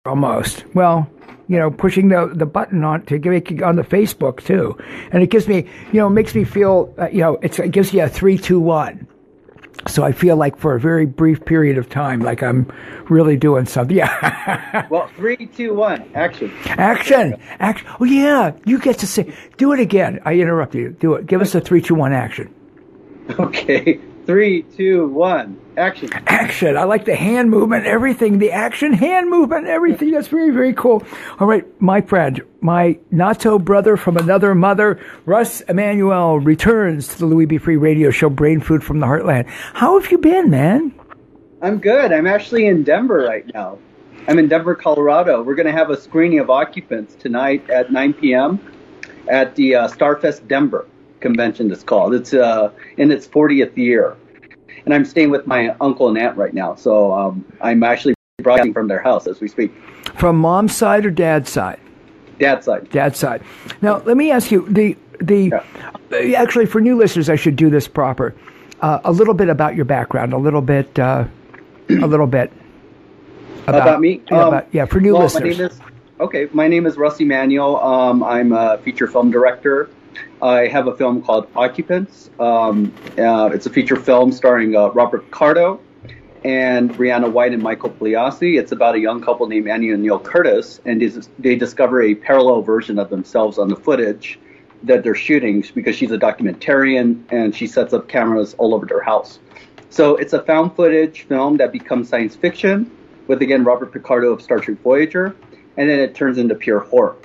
almost. Well, pushing the button on to make it on the Facebook too, and it gives me, makes me feel, it gives you a 3, 2, 1. So I feel like for a very brief period of time, like I'm really doing something. Yeah. Well, 3, 2, 1, action. Action. Oh yeah, you get to say. Do it again. I interrupted you. Do it. Give us a 3, 2, 1 action. Okay. 3, 2, 1, action. Action. I like the hand movement, everything. The action, hand movement, everything. That's very, very cool. All right, my friend, my not-so brother from another mother, Russ Emanuel, returns to the Louis B. Free radio show, Brain Food from the Heartland. How have you been, man? I'm good. I'm actually in Denver right now. I'm in Denver, Colorado. We're going to have a screening of Occupants tonight at 9 p.m. at the Starfest Denver convention, it's called. It's in its 40th year. And I'm staying with my uncle and aunt right now. So I'm actually broadcasting from their house as we speak. From mom's side or dad's side? Dad's side. Dad's side. Now, let me ask you, actually, for new listeners, I should do this proper. A little bit about your background, a little bit about me? For new listeners. My name is Russ Emanuel. I'm a feature film director. I have a film called Occupants. It's a feature film starring Robert Picardo and Brianna White and Michael Pliasi. It's about a young couple named Annie and Neil Curtis, and they discover a parallel version of themselves on the footage that they're shooting because she's a documentarian and she sets up cameras all over their house. So it's a found footage film that becomes science fiction with, again, Robert Picardo of Star Trek Voyager, and then it turns into pure horror.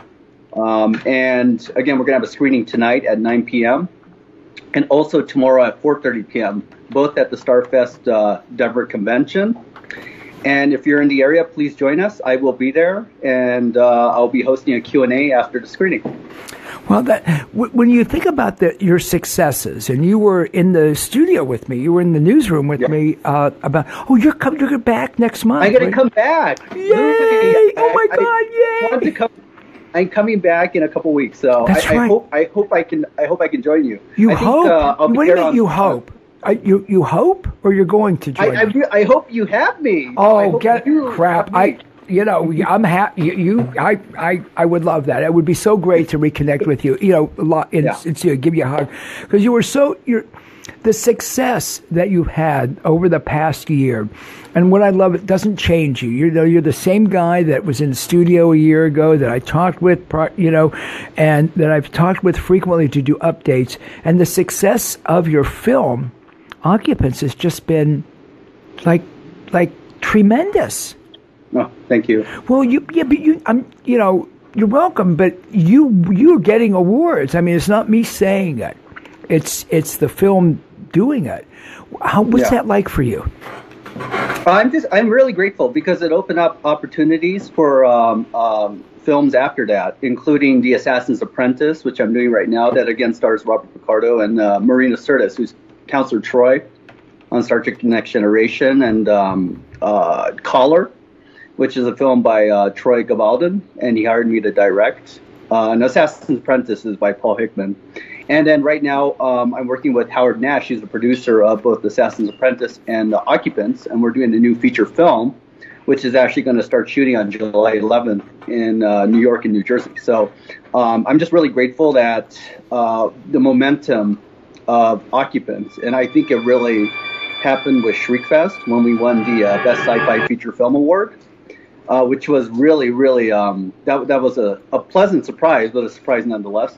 And again, we're going to have a screening tonight at 9 p.m. and also tomorrow at 4:30 p.m., both at the Starfest Denver Convention. And if you're in the area, please join us. I will be there, and I'll be hosting a Q&A after the screening. Well, when you think about your successes, and you were in the studio with me, you were in the newsroom with me you're back next month. I'm going to come back. Yay! Oh my God! Yay! I'm coming back in a couple weeks, so I hope I can join you. You hope? What do you mean you hope? You hope, or you're going to join? I hope you have me. Oh, crap! I'm happy. I would love that. It would be so great to reconnect with you. Give you a hug because you were the success that you've had over the past year. And what I love, it doesn't change you. You're the same guy that was in the studio a year ago that I talked with, and that I've talked with frequently to do updates. And the success of your film, Occupants, has just been like tremendous. Oh, thank you. Well, you're welcome. But you're getting awards. I mean, it's not me saying it. It's the film doing it. What's that like for you? I'm really grateful because it opened up opportunities for films after that, including The Assassin's Apprentice, which I'm doing right now, that again stars Robert Picardo and Marina Sirtis, who's Counselor Troy on Star Trek Next Generation, and Collar, which is a film by Troy Gavaldon, and he hired me to direct. And Assassin's Apprentice is by Paul Hickman. And then right now, I'm working with Howard Nash. He's the producer of both Assassin's Apprentice and Occupants, and we're doing a new feature film, which is actually going to start shooting on July 11th in New York and New Jersey. So I'm just really grateful that the momentum of Occupants, and I think it really happened with Shriekfest when we won the Best Sci-Fi Feature Film Award, which was really, really, that was a pleasant surprise, but a surprise nonetheless.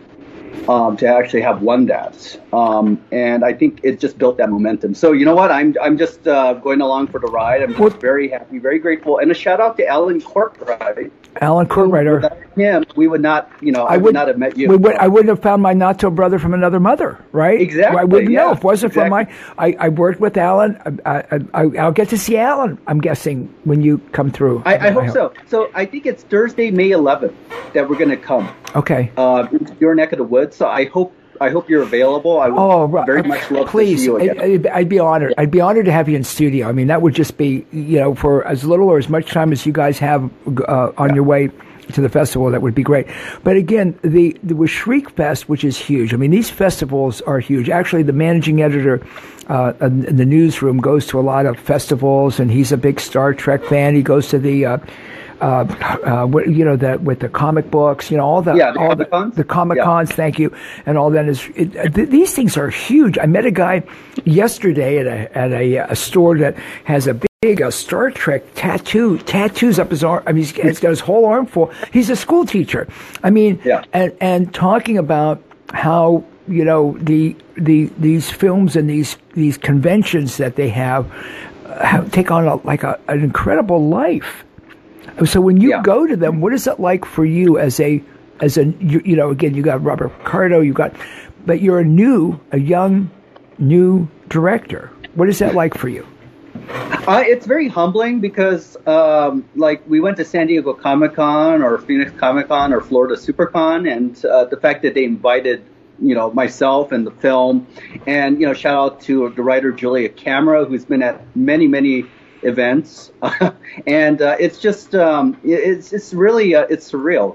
To actually have won that. And I think it just built that momentum. So you know what? I'm just going along for the ride. I'm just very happy, very grateful. And a shout out to Alan Courtwright. Alan Courtwright. Without him, we would not, I would not have met you. I wouldn't have found my not-so-brother from another mother, right? Exactly. I wouldn't know if it wasn't for I worked with Alan. I'll get to see Alan, I'm guessing, when you come through. I hope so. So I think it's Thursday, May 11th that we're going to come. Okay. Your neck of the woods. So I hope you're available. I would very much love to see you again. I'd be honored. I'd be honored to have you in studio. I mean, that would just be, for as little or as much time as you guys have on your way to the festival, that would be great. But again, with Shriekfest, which is huge. I mean, these festivals are huge. Actually, the managing editor in the newsroom goes to a lot of festivals, and he's a big Star Trek fan. He goes to the that with the comic books, all the the Comic Cons. Thank you, and all that these things are huge. I met a guy yesterday at a store that has a big Star Trek tattoos up his arm. I mean, he's got his whole arm full. He's a school teacher. I mean, and talking about how these films and these conventions that they have take on an incredible life. So when you go to them, what is it like for you as again, you got Robert Picardo, but you're a young new director. What is that like for you? It's very humbling because, we went to San Diego Comic-Con or Phoenix Comic-Con or Florida SuperCon, and the fact that they invited, myself and the film, and, shout out to the writer Julia Camera, who's been at many, many events, and it's just, it's really, it's surreal,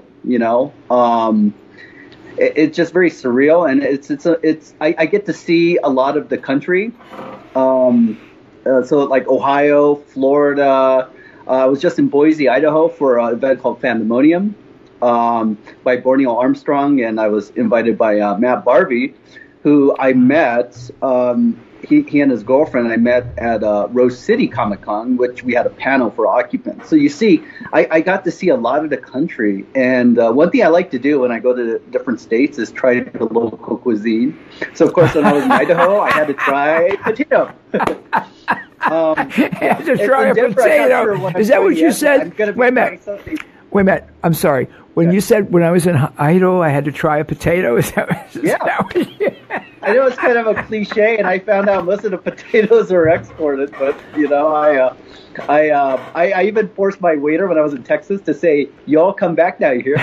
it's just very surreal, and I get to see a lot of the country. So like Ohio, Florida. I was just in Boise, Idaho for an event called Fandemonium by Borneo Armstrong, and I was invited by Matt Barbie, who I met. He and his girlfriend I met at Rose City Comic Con, which we had a panel for occupants. So you see, I got to see a lot of the country. And one thing I like to do when I go to different states is try the local cuisine. So, of course, when I was in Idaho, I had to try potato. Had to try a potato. Is that what you said? Wait a minute. I'm sorry. When you said when I was in Idaho, I had to try a potato. Is that I know it's kind of a cliche, and I found out most of the potatoes are exported. But I even forced my waiter when I was in Texas to say, "Y'all come back now, you hear?"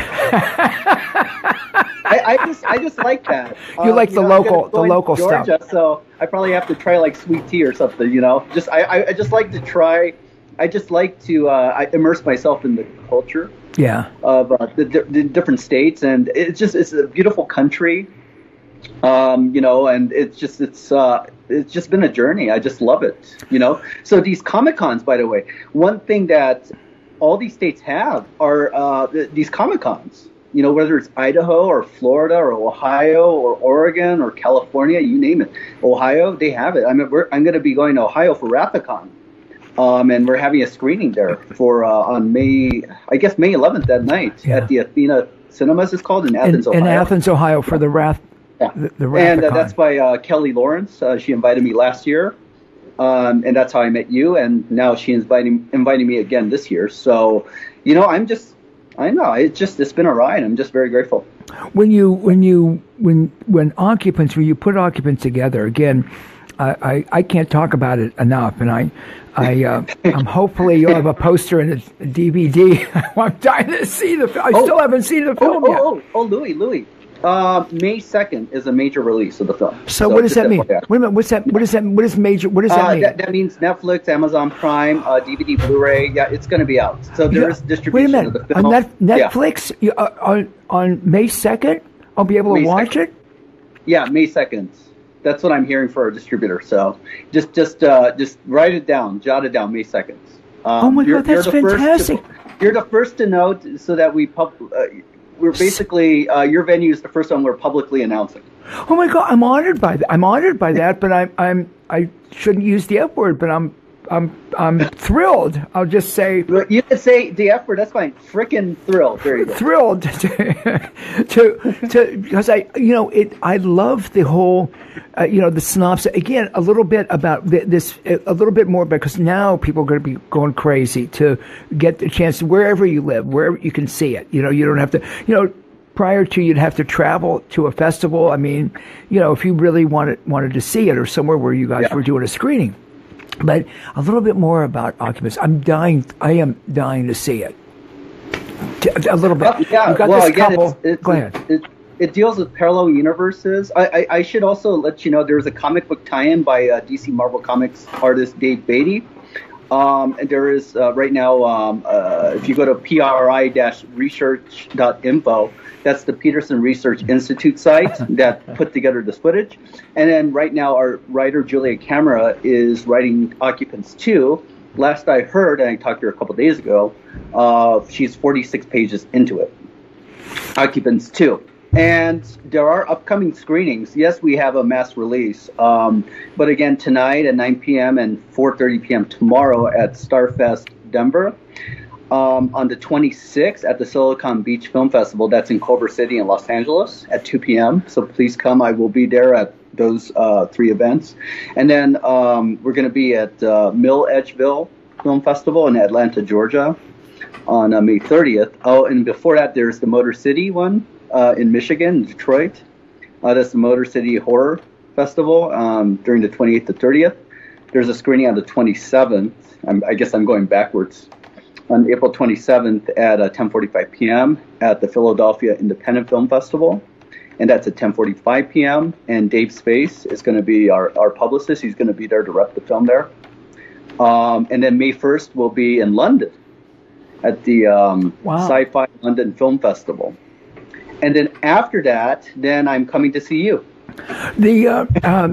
I just like that. You like the local Georgia, stuff. So I probably have to try like sweet tea or something. I just like to try. I just like to immerse myself in the culture. Yeah. Of the different states, and it's a beautiful country. And it's just been a journey. I just love it. So these Comic Cons, by the way, one thing that all these states have are these Comic Cons. Whether it's Idaho or Florida or Ohio or Oregon or California, you name it. Ohio, they have it. I'm going to be going to Ohio for Rathacon. And we're having a screening there for on May 11th that night at the Athena Cinemas. It's called in Athens, Ohio. In Athens, Ohio, for the Rath. Yeah. The and that's by Kelly Lawrence. She invited me last year, and that's how I met you. And now she's inviting me again this year. So, it's been a ride. I'm just very grateful. When you put occupants together again, I can't talk about it enough, and I'm hopefully you'll have a poster and a DVD. I'm dying to see the film. I still haven't seen the film yet. Louis. May 2nd is a major release of the film. So what does that mean? Wait a minute. What's that? What is major? What does that mean? That means Netflix, Amazon Prime, DVD, Blu-ray. Yeah, it's going to be out. So there's distribution of the film. On Netflix on May 2nd, I'll be able to watch it. Yeah, May 2nd. That's what I'm hearing for our distributor. So just write it down, jot it down. May 2nd. Oh my God, that's fantastic! You're the first to know, so that we're basically your venue is the first one we're publicly announcing. Oh my God, I'm honored by that. But I shouldn't use the F word, but I'm thrilled. I'll just say. You can say the F word. That's fine. Frickin' thrilled. There you go. Thrilled to because I love the whole the synopsis again. A little bit about this. A little bit more because now people are going to be going crazy to get the chance wherever you live, wherever you can see it. You don't have to. Prior to you'd have to travel to a festival. I mean, if you really wanted to see it or somewhere where you guys were doing a screening. But a little bit more about Occupants. I am dying to see it. A little bit. You've got this couple. Go ahead. It deals with parallel universes. I should also let you know there's a comic book tie-in by DC Marvel Comics artist Dave Beatty. And there is right now, if you go to pri-research.info, that's the Peterson Research Institute site that put together this footage. And then right now, our writer Julia Camera is writing Occupants 2, last I heard, and I talked to her a couple days ago, she's 46 pages into it. Occupants 2. And there are upcoming screenings. Yes, we have a mass release. But again, tonight at 9 p.m. and 4:30 p.m. tomorrow at Starfest Denver. On the 26th at the Silicon Beach Film Festival. That's in Culver City in Los Angeles at 2 p.m. So please come. I will be there at those 3 events. And then we're going to be at Mill Edgeville Film Festival in Atlanta, Georgia on May 30th. Oh, and before that, there's the Motor City one in Michigan, Detroit. That's the Motor City Horror Festival during the 28th to 30th. There's a screening on the 27th. I guess I'm going backwards. On April 27th at 10:45 p.m. at the Philadelphia Independent Film Festival. And that's at 10:45 p.m. And Dave Space is going to be our publicist. He's going to be there to rep the film there. And then May 1st we'll be in London at the Sci-Fi London Film Festival. And then after that, then I'm coming to see you. Go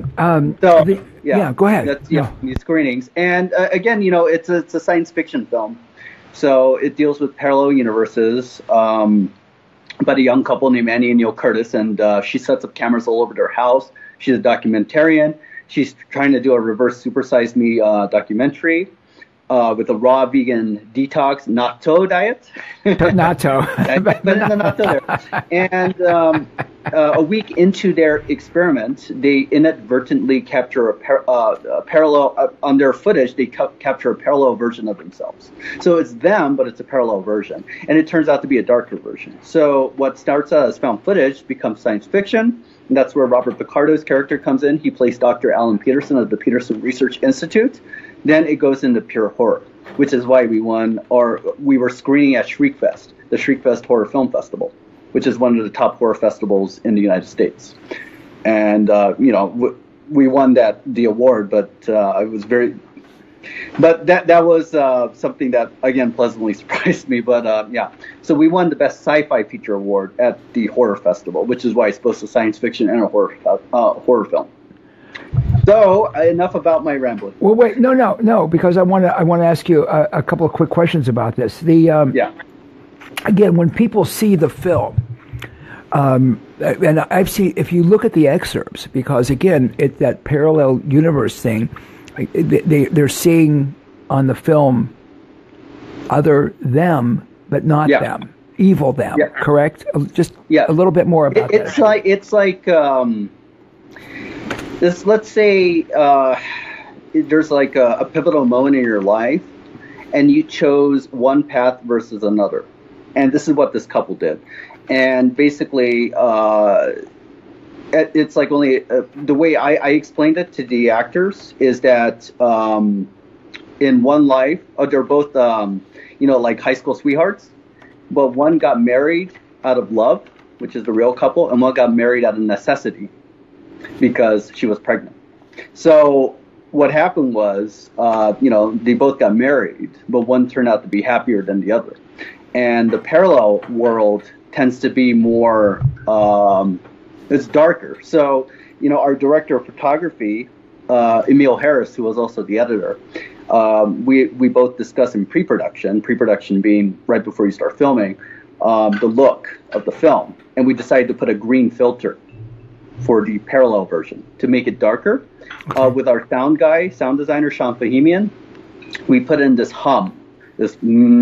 ahead. That's these screenings. And again, it's a science fiction film. So it deals with parallel universes about a young couple named Annie and Neil Curtis, and she sets up cameras all over their house. She's a documentarian. She's trying to do a reverse Super Size Me documentary with a raw vegan detox natto diet. Natto. But in the natto there. And a week into their experiment, they inadvertently capture a parallel on their footage. They capture a parallel version of themselves. So it's them, but it's a parallel version, and it turns out to be a darker version. So what starts out as found footage becomes science fiction, and that's where Robert Picardo's character comes in. He plays Dr. Alan Peterson of the Peterson Research Institute. Then it goes into pure horror, which is why we were screening at Shriekfest, the Shriekfest Horror Film Festival, which is one of the top horror festivals in the United States. And, we won the award, but I was very... But that was something that, again, pleasantly surprised me. But, So we won the Best Sci-Fi Feature Award at the Horror Festival, which is why it's both a science fiction and a horror film. So, enough about my rambling. Well, wait, no, because I want to ask you a couple of quick questions about this. Again, when people see the film, and I've seen, if you look at the excerpts, because again, it's that parallel universe thing, they're seeing on the film other them, but not them, evil them, correct? Just a little bit more about that. It's like this. Let's say there's like a pivotal moment in your life, and you chose one path versus another. And this is what this couple did. And basically, it's like only the way I explained it to the actors is that in one life, they're both, like high school sweethearts, but one got married out of love, which is the real couple, and one got married out of necessity because she was pregnant. So what happened was, they both got married, but one turned out to be happier than the other. And the parallel world tends to be more, it's darker. So, our director of photography, Emil Harris, who was also the editor, we both discussed in pre-production being right before you start filming, the look of the film. And we decided to put a green filter for the parallel version to make it darker. Okay. With our sound designer, Sean Fahimian, we put in this hum, this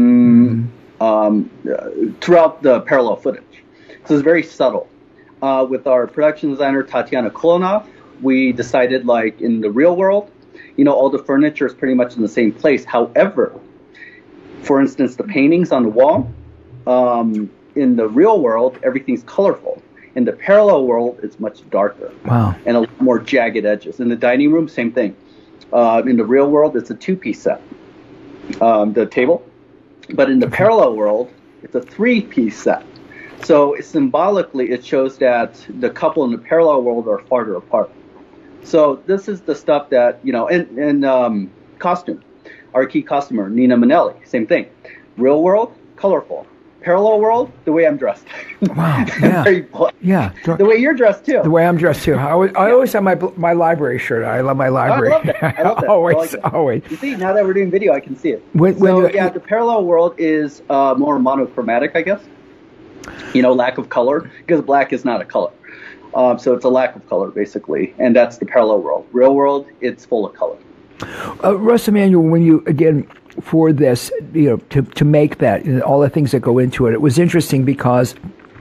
throughout the parallel footage. So it's very subtle. With our production designer, Tatiana Kolonov, we decided, like in the real world, all the furniture is pretty much in the same place. However, for instance, the paintings on the wall, in the real world, everything's colorful. In the parallel world, it's much darker. Wow. And a lot more jagged edges. In the dining room, same thing. In the real world, it's a 2-piece set, the table. But in the parallel world, it's a 3-piece set. So symbolically, it shows that the couple in the parallel world are farther apart. So this is the stuff that, and costume. Our key costumer, Nina Minnelli, same thing. Real world, colorful. Parallel world, the way I'm dressed. Wow. Yeah. Yeah. The way you're dressed too. The way I'm dressed too. I always have my library shirt. I love my library. I love that. I love that. always, like always. You see, now that we're doing video, I can see it. The parallel world is more monochromatic, I guess. Lack of color, because black is not a color. So it's a lack of color, basically, and that's the parallel world. Real world, it's full of color. Russ Emanuel, when you, again, for this, to make that, all the things that go into it, it was interesting because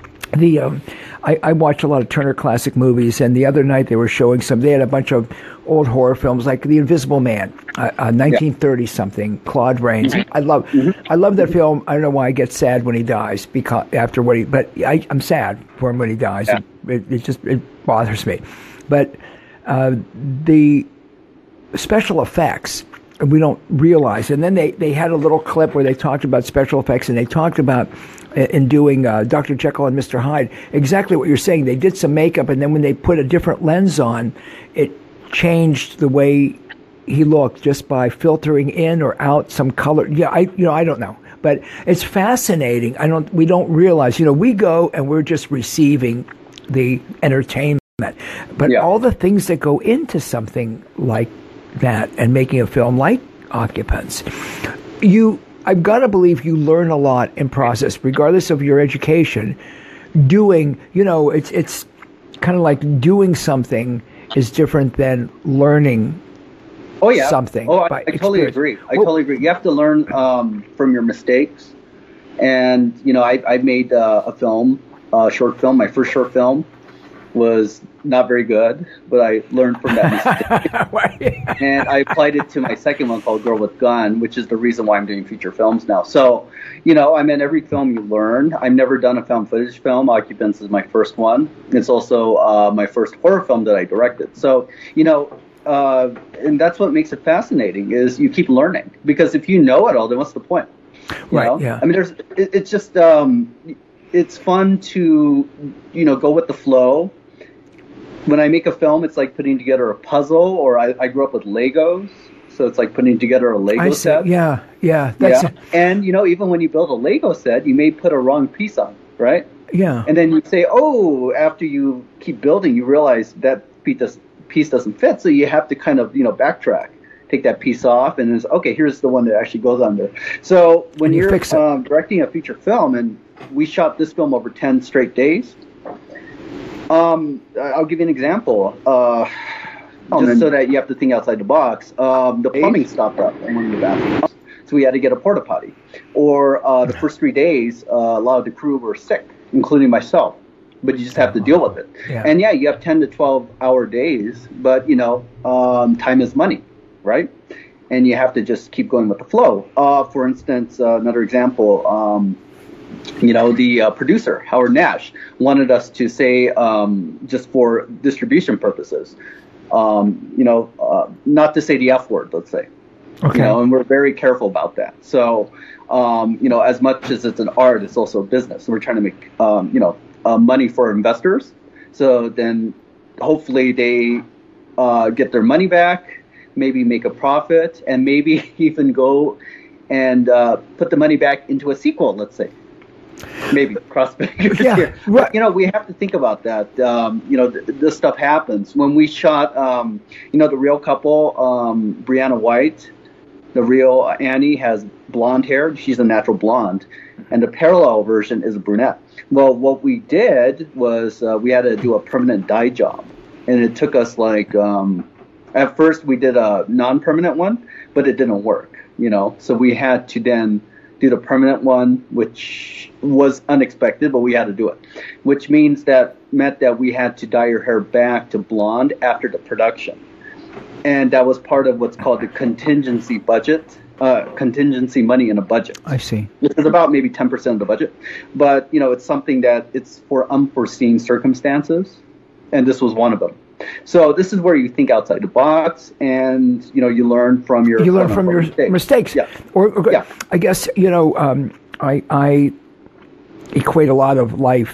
I watched a lot of Turner Classic Movies, and the other night they had a bunch of old horror films like The Invisible Man, 1930 something, Claude Rains. Mm-hmm. I love that film. I don't know why I get sad when he dies, but I'm sad for him when he dies. Yeah. It bothers me. But the special effects, we don't realize. And then they had a little clip where they talked about special effects, and they talked about in doing Dr. Jekyll and Mr. Hyde, exactly what you're saying. They did some makeup, and then when they put a different lens on, it changed the way he looked just by filtering in or out some color. Yeah, I don't know. But it's fascinating. We don't realize, we go and we're just receiving the entertainment. But all the things that go into something like that and making a film like Occupants, I've got to believe you learn a lot in process, regardless of your education. Doing, it's kind of like doing something is different than learning something. Oh, I totally agree. Totally agree. You have to learn from your mistakes. And, I made a short film. My first short film was not very good, but I learned from that mistake. And I applied it to my second one called Girl with Gun, which is the reason why I'm doing feature films now. So, every film you learn. I've never done a found footage film. Occupants is my first one. It's also my first horror film that I directed. So, and that's what makes it fascinating is you keep learning. Because if you know it all, then what's the point? Right, yeah. I mean, it's just, it's fun to, go with the flow. When I make a film, it's like putting together a puzzle, or I grew up with Legos, so it's like putting together a Lego set. Yeah. And, even when you build a Lego set, you may put a wrong piece on, right? Yeah. And then you say, after you keep building, you realize that piece doesn't fit, so you have to kind of, backtrack. Take that piece off, and it's, okay, here's the one that actually goes on there. So when you're directing a feature film, and we shot this film over 10 straight days, I'll give you an example. Just so that you have to think outside the box. The plumbing stopped up in one of the bathrooms, so we had to get a porta potty. Or the first 3 days, a lot of the crew were sick, including myself. But you just have to deal with it. Yeah. And you have 10 to 12-hour days, but time is money, right? And you have to just keep going with the flow. For instance, another example. The producer, Howard Nash, wanted us to say, just for distribution purposes, not to say the F word, let's say. Okay. And we're very careful about that. So, as much as it's an art, it's also a business. So we're trying to make, money for investors. So then hopefully they get their money back, maybe make a profit, and maybe even go and put the money back into a sequel, let's say. Maybe cross fingers here. Right. But, we have to think about that. This stuff happens. When we shot, the real couple, Brianna White, the real Annie has blonde hair. She's a natural blonde. And the parallel version is a brunette. Well, what we did was we had to do a permanent dye job. And it took us at first we did a non-permanent one, but it didn't work, So we had to then do the permanent one, which was unexpected, but we had to do it, which meant that we had to dye her hair back to blonde after the production. And that was part of what's called the contingency budget, contingency money in a budget. I see. Which is about maybe 10% of the budget. But, it's something that it's for unforeseen circumstances, and this was one of them. So this is where you think outside the box, and you learn from your mistakes. Yeah. I guess I equate a lot of life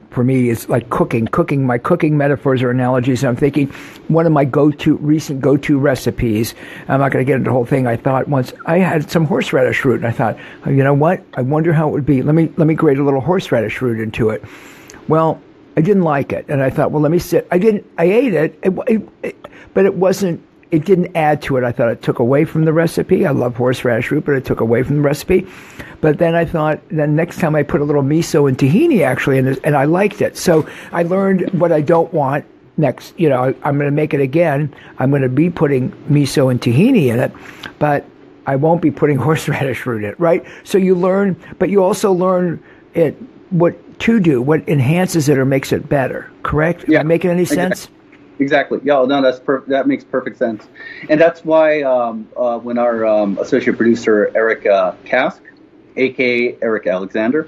for me is like cooking. My cooking metaphors or analogies. And I'm thinking one of my recent go-to recipes. I'm not going to get into the whole thing. I thought once I had some horseradish root, and I thought, oh, you know what? I wonder how it would be. Let me grate a little horseradish root into it. Well, I didn't like it, and I thought, well, let me sit. I ate it, but it wasn't. It didn't add to it. I thought it took away from the recipe. I love horseradish root, but it took away from the recipe. But then I thought, then next time I put a little miso and tahini actually, and I liked it. So I learned what I don't want next. You know, I'm going to make it again. I'm going to be putting miso and tahini in it, but I won't be putting horseradish root in it, right? So you learn, but you also learn what to do, what enhances it or makes it better, correct? Yeah. Am I making any sense? Exactly. Yeah, no, that makes perfect sense. And that's why when our associate producer, Eric Kask, a.k.a. Eric Alexander,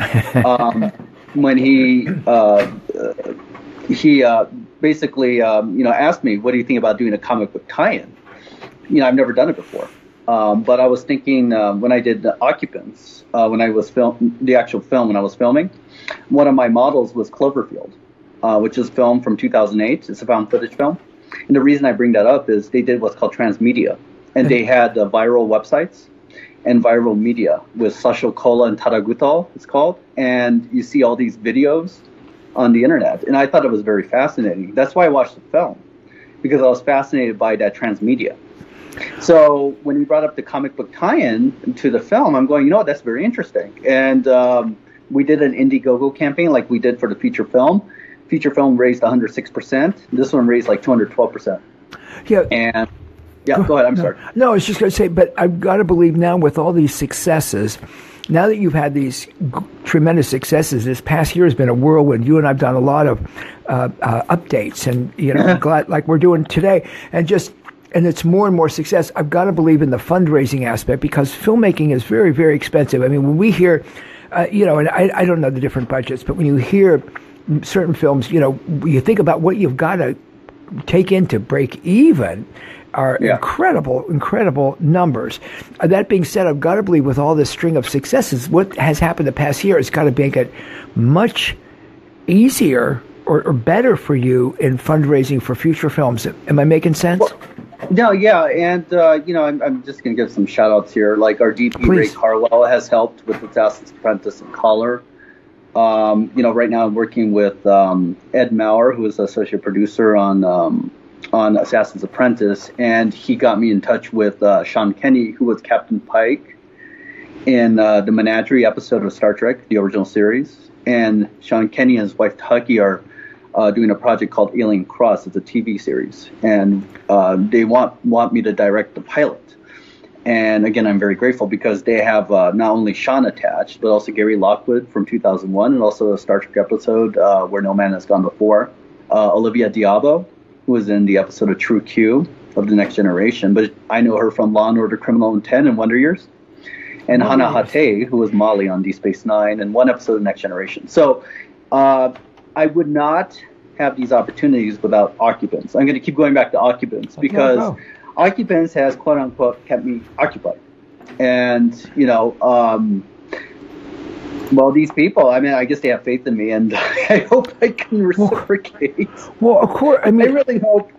when he basically asked me, what do you think about doing a comic book tie-in? You know, I've never done it before. But I was thinking when I did the Occupants, when I was the actual film, when I was filming, one of my models was Cloverfield, which is film from 2008. It's a found footage film. And the reason I bring that up is they did what's called transmedia. And they had viral websites and viral media with Sasho Kola and Taragutal, it's called. And you see all these videos on the internet. And I thought it was very fascinating. That's why I watched the film, because I was fascinated by that transmedia. So when he brought up the comic book tie-in to the film, I'm going, you know what, that's very interesting. And we did an Indiegogo campaign like we did for the feature film. Feature film raised 106%. This one raised like 212%. Yeah. And go ahead. I'm sorry. No, I was just going to say, but I've got to believe now with all these successes, now that you've had these tremendous successes, this past year has been a whirlwind. You and I've done a lot of updates, and glad like we're doing today, and it's more and more success. I've got to believe in the fundraising aspect, because filmmaking is very, very expensive. I mean, when we hear, and I don't know the different budgets, but when you hear certain films, you think about what you've got to take in to break even are incredible numbers. That being said, I've got to believe with all this string of successes, what has happened the past year has got to make it much easier or better for you in fundraising for future films. Am I making sense? Well, no, yeah, and I'm just going to give some shout outs here. Like our DP, Ray Carwell, has helped with Assassin's Apprentice and Collar. Right now I'm working with Ed Maurer, who is the associate producer on Assassin's Apprentice, and he got me in touch with Sean Kenny, who was Captain Pike in the Menagerie episode of Star Trek, the original series. And Sean Kenny and his wife Taki are doing a project called Alien Cross. It's a TV series, and they want me to direct the pilot. And again, I'm very grateful because they have not only Sean attached, but also Gary Lockwood from 2001, and also a Star Trek episode where no man has gone before. Olivia Diabo, who was in the episode of True Q of The Next Generation, but I know her from Law & Order Criminal Intent and Wonder Years. And Hana Hate, who was Molly on Deep Space Nine, and one episode of Next Generation. So I would not have these opportunities without Occupants. I'm going to keep going back to Occupants because Occupants has, quote unquote, kept me occupied. And, these people, I mean, I guess they have faith in me, and I hope I can reciprocate. Well, of course, I mean, I really hope.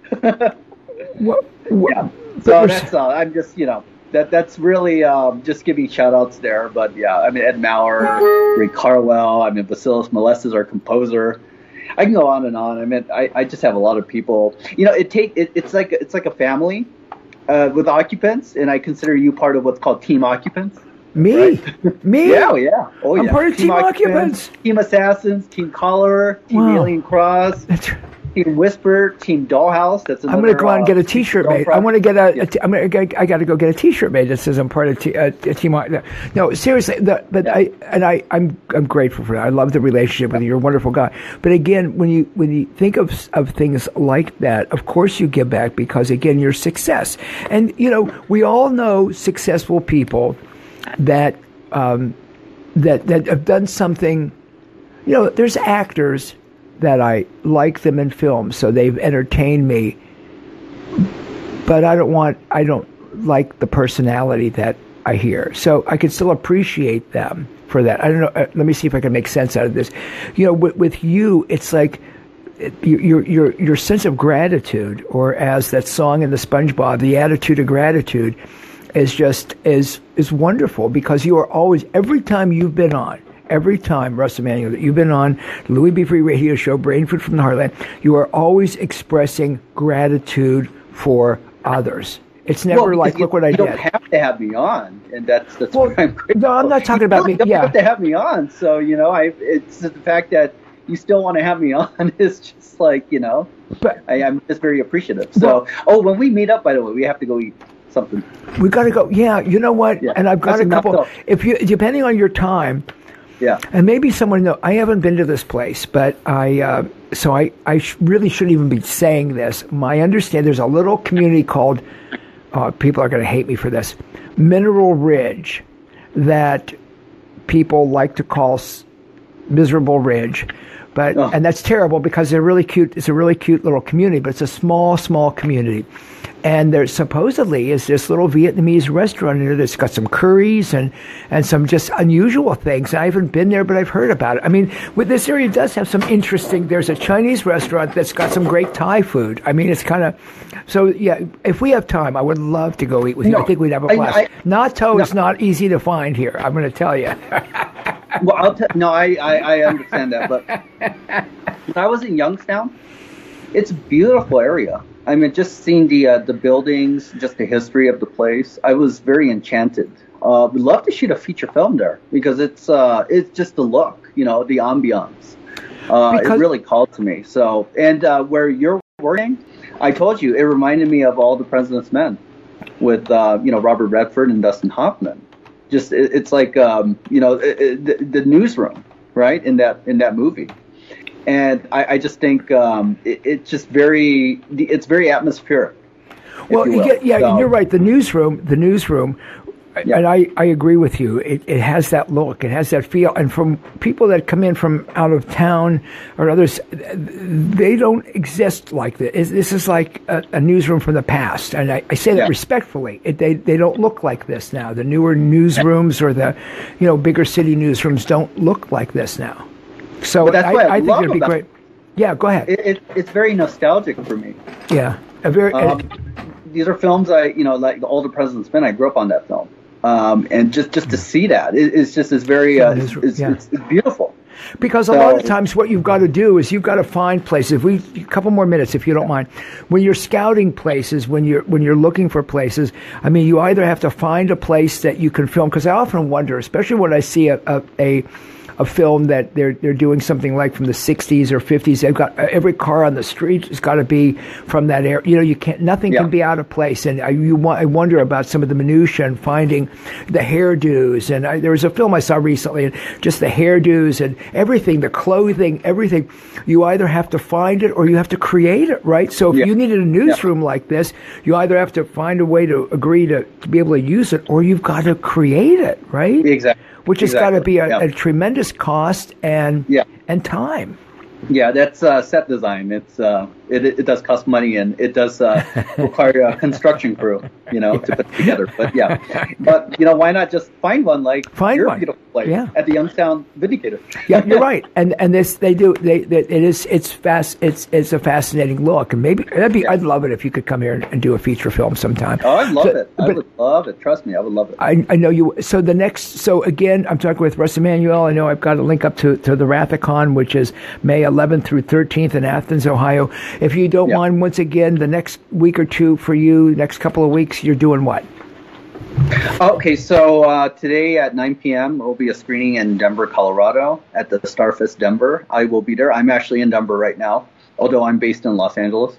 Yeah. So that's all. I'm just, that's really just giving shout outs there. But yeah, I mean, Ed Maurer, Ray Carwell, I mean, Vasilis Molestes, our composer. I can go on and on. I mean, I just have a lot of people. It's like a family with Occupants, and I consider you part of what's called Team Occupants. Me? Right? Me? Yeah. Oh, yeah. I'm part of Team Occupants. Team Assassins, Team Collar, Team Alien Cross, Team Whisper, Team Dollhouse. That's another, I'm going to go out and get a T-shirt made. I want to get I got to go get a T-shirt made that says I'm part of Team. No, seriously. I'm grateful for that. I love the relationship with you. You're a wonderful guy. But again, when you think of things like that, of course you give back because again, your success. And we all know successful people that have done something. There's actors that I like them in films, so they've entertained me. But I don't like the personality that I hear. So I can still appreciate them for that. I don't know. Let me see if I can make sense out of this. With you, it's like your sense of gratitude, or as that song in the SpongeBob, the attitude of gratitude, is just is wonderful, because you are always, every time you've been on, every time, Russ Emanuel, that you've been on Louis B. Free Radio Show, Brain Food from the Heartland, you are always expressing gratitude for others. It's never like, look what I did. You don't have to have me on, and that's what I'm grateful. No, I'm not talking about me. You don't have to have me on. So, it's the fact that you still want to have me on is just like, but I'm just very appreciative. So, when we meet up, by the way, we have to go eat something. We got to go. Yeah, you know what? Yeah. And I've got a couple. If you, depending on your time. Yeah. And maybe someone knows. I haven't been to this place, but I really shouldn't even be saying this. My understanding, there's a little community called, people are going to hate me for this, Mineral Ridge, that people like to call Miserable Ridge. And that's terrible, because they're really cute. It's a really cute little community, but it's a small community. And there supposedly is this little Vietnamese restaurant in there that's got some curries and some just unusual things. I haven't been there, but I've heard about it. I mean, this area does have some interesting. There's a Chinese restaurant that's got some great Thai food. I mean, it's kind of, so yeah. If we have time, I would love to go eat with you. I think we'd have a blast. Natto is not easy to find here, I'm going to tell you. Well, I understand that, but when I was in Youngstown, it's a beautiful area. I mean, just seeing the buildings, just the history of the place, I was very enchanted. We'd love to shoot a feature film there, because it's just the look, the ambiance. It really called to me. So, and where you're working, I told you, it reminded me of All the President's Men with Robert Redford and Dustin Hoffman. Just it's like the newsroom, right, in that movie. And I just think it's just it's very atmospheric. Well, you're right. The newsroom, and I agree with you. It has that look, it has that feel. And from people that come in from out of town or others, they don't exist like this. This is like a newsroom from the past. And I say that respectfully. They don't look like this now. The newer newsrooms or the bigger city newsrooms don't look like this now. So I think it'd be great. Yeah, go ahead. It's very nostalgic for me. Yeah, these are films like All the President's Men. I grew up on that film, and just to see that, it's very it's beautiful. Because a lot of times what you've got to do is you've got to find places. A couple more minutes, if you don't mind. When you're scouting places, when you're looking for places, I mean, you either have to find a place that you can film. Because I often wonder, especially when I see a film that they're doing something like from the 60s or 50s. They've got every car on the street has got to be from that era. You can't, nothing can be out of place. And I wonder about some of the minutiae and finding the hairdos. And there was a film I saw recently, and just the hairdos and everything, the clothing, everything. You either have to find it or you have to create it, right? So if you needed a newsroom like this, you either have to find a way to agree to be able to use it, or you've got to create it, right? Exactly. Which has got to be a tremendous cost and time. Yeah, that's set design. It does cost money, and it does require a construction crew, to put together. But why not just find one beautiful place at the Youngstown Vindicator? Yeah, you're right. And this they do. It's a fascinating look, and maybe I'd love it if you could come here and do a feature film sometime. Oh, I'd love it. I would love it. Trust me, I would love it. I know you. So again, I'm talking with Russ Emanuel. I know I've got a link up to the Rathacon, which is May 11th through 13th in Athens, Ohio. If you don't mind, once again, the next week or two for you, next couple of weeks, you're doing what? Okay, so today at 9 p.m. will be a screening in Denver, Colorado at the Starfest Denver. I will be there. I'm actually in Denver right now, although I'm based in Los Angeles.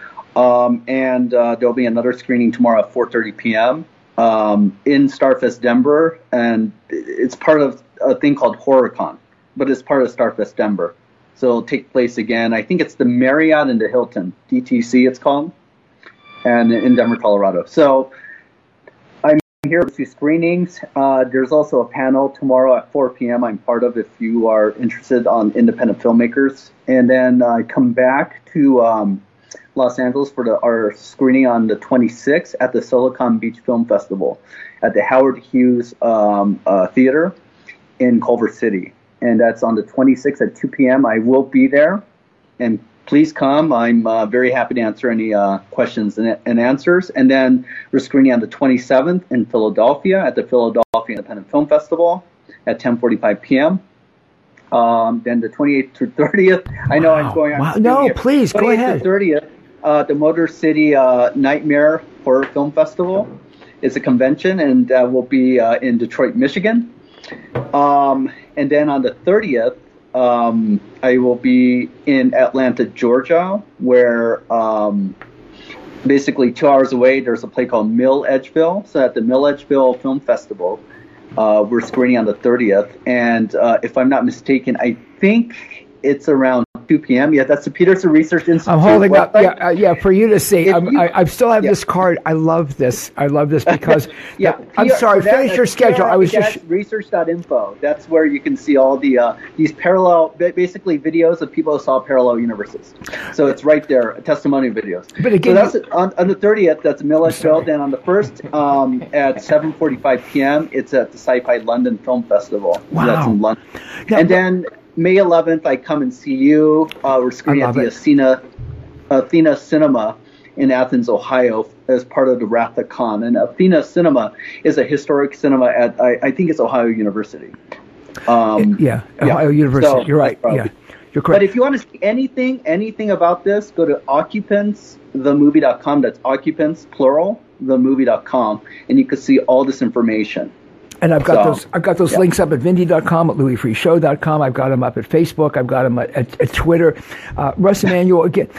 And there'll be another screening tomorrow at 4:30 p.m. In Starfest Denver, and it's part of a thing called HorrorCon, but it's part of Starfest Denver. So it'll take place again. I think it's the Marriott and the Hilton, DTC it's called, and in Denver, Colorado. So I'm here to see screenings. There's also a panel tomorrow at 4 p.m. I'm part of if you are interested on independent filmmakers. And then I come back to Los Angeles for our screening on the 26th at the Silicon Beach Film Festival at the Howard Hughes Theater in Culver City. And that's on the 26th at 2 p.m. I will be there, and please come. I'm very happy to answer any questions and answers. And then we're screening on the 27th in Philadelphia at the Philadelphia Independent Film Festival at 10:45 p.m. Then the 28th through 30th. I know I'm going on. Wow. No, please, go ahead. 28th to 30th, the Motor City Nightmare Horror Film Festival is a convention, and will be in Detroit, Michigan. And then on the 30th, I will be in Atlanta, Georgia, where basically 2 hours away, there's a play called Mill Edgeville. So at the Mill Edgeville Film Festival, we're screening on the 30th. And if I'm not mistaken, I think it's around 2 p.m. Yeah, that's the Peterson Research Institute. I'm holding website. Up. Yeah, for you to see. I still have this card. I love this because. I'm sorry. Finish your schedule. I was just research.info. That's where you can see all the these parallel, basically videos of people who saw parallel universes. So it's right there, testimonial videos. But again, so that's on the 30th. That's Mill Edgeville. Then on the 1st, at 7:45 p.m., it's at the Sci-Fi London Film Festival. Wow. That's in London. And then May 11th, I come and see you. We're screening at the Athena Cinema in Athens, Ohio, as part of the Rathacon. And Athena Cinema is a historic cinema at, I think it's Ohio University. Ohio University. So, you're right. Yeah, you're correct. But if you want to see anything about this, go to occupantsthemovie.com. That's occupants, plural, themovie.com, and you can see all this information. And I've got those links up at Vindy.com, at LouisFreeShow.com. I've got them up at Facebook. I've got them at Twitter. Russ Emanuel, again,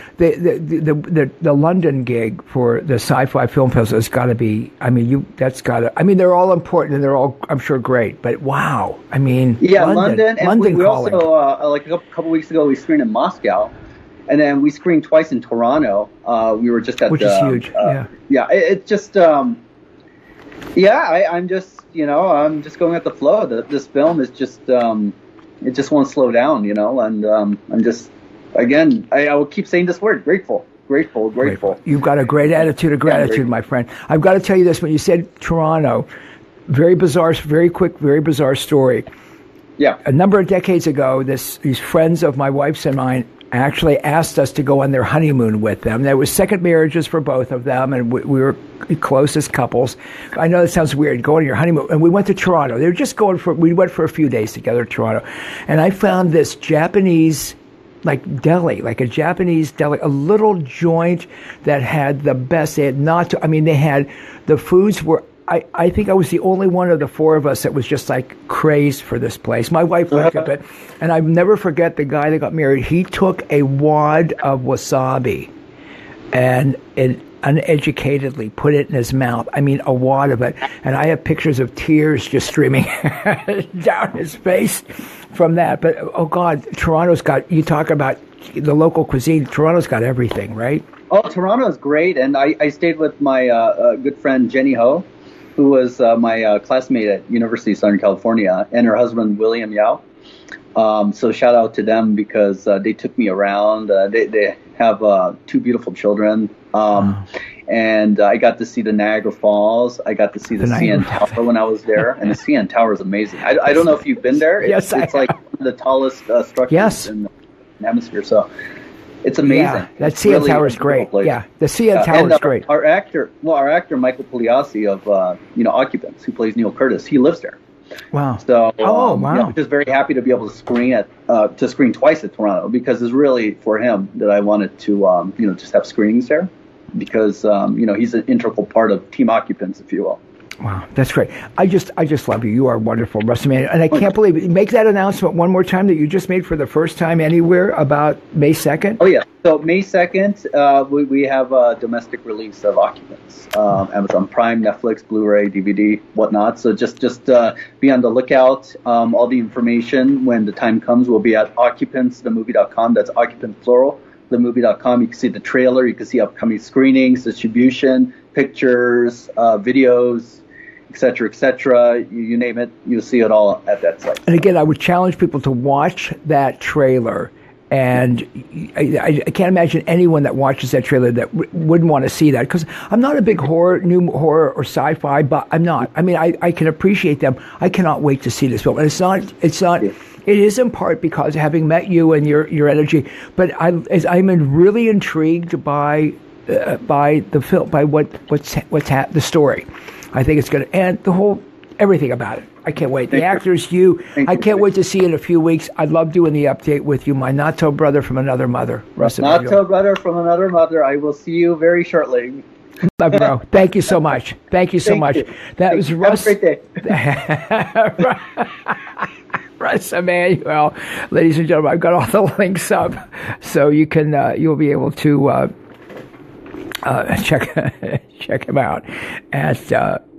the London gig for the Sci-Fi Film Festival has got to be. They're all important and they're all, I'm sure, great. But wow, London. And we also like a couple weeks ago we screened in Moscow, and then we screened twice in Toronto. We were just at which is huge. It's just. I'm just, I'm just going at the flow. This film is just, it just won't slow down, and I'm just, again, I will keep saying this word, grateful. You've got a great attitude of gratitude, my friend. I've got to tell you this, when you said Toronto, very bizarre story. Yeah. A number of decades ago, these friends of my wife's and mine actually asked us to go on their honeymoon with them. There was second marriages for both of them, and we were close as couples. I know that sounds weird, going on your honeymoon. And we went to Toronto. They were just we went for a few days together to Toronto. And I found this Japanese deli, a Japanese deli, a little joint that had the best. They had the foods were, I think I was the only one of the four of us that was just crazed for this place. My wife liked it, but, and I'll never forget the guy that got married. He took a wad of wasabi and uneducatedly put it in his mouth. A wad of it. And I have pictures of tears just streaming down his face from that. But, oh God, Toronto's got, you talk about the local cuisine, Toronto's got everything, right? Oh, Toronto's great. And I stayed with my good friend Jenny Ho, who was my classmate at University of Southern California, and her husband, William Yao. So shout out to them because they took me around. They have two beautiful children. And I got to see the Niagara Falls. I got to see the CN Tower when I was there. And the CN Tower is amazing. I don't know if you've been there. It's like one of the tallest structures in the hemisphere. So it's amazing. Yeah, that CN Tower is great. Yeah, the CN Tower is great. Our actor Michael Pugliasi of Occupants, who plays Neil Curtis, he lives there. Wow. So I'm just very happy to be able to screen twice at Toronto, because it's really for him that I wanted to just have screenings there, because he's an integral part of Team Occupants, if you will. Wow, that's great. I just love you. You are wonderful, Russ Emanuel. And I can't believe it. Make that announcement one more time that you just made for the first time anywhere about May 2nd. Oh, yeah. So May 2nd, we have a domestic release of Occupants. Amazon Prime, Netflix, Blu-ray, DVD, whatnot. So just be on the lookout. All the information when the time comes will be at occupantsthemovie.com. That's occupants plural, themovie.com. You can see the trailer. You can see upcoming screenings, distribution, pictures, videos, etc. You name it, you'll see it all at that site. And again, I would challenge people to watch that trailer And I can't imagine anyone that watches that trailer that wouldn't want to see that, because I'm not a big new horror or sci-fi, but I'm not. I mean, I can appreciate them. I cannot wait to see this film. And it's not. It is in part because having met you and your energy, but I'm really intrigued by the film, by the story. I think it's going to, and everything about it. I can't wait. The actors, I can't wait to see you in a few weeks. I love doing the update with you, my not-so brother from another mother. Not-so brother from another mother. I will see you very shortly. Love you, bro. Thank you so much. Thank you so much. You. That was Russ. Have a great day. Russ Emanuel. Ladies and gentlemen, I've got all the links up, so you can you'll be able to check him out at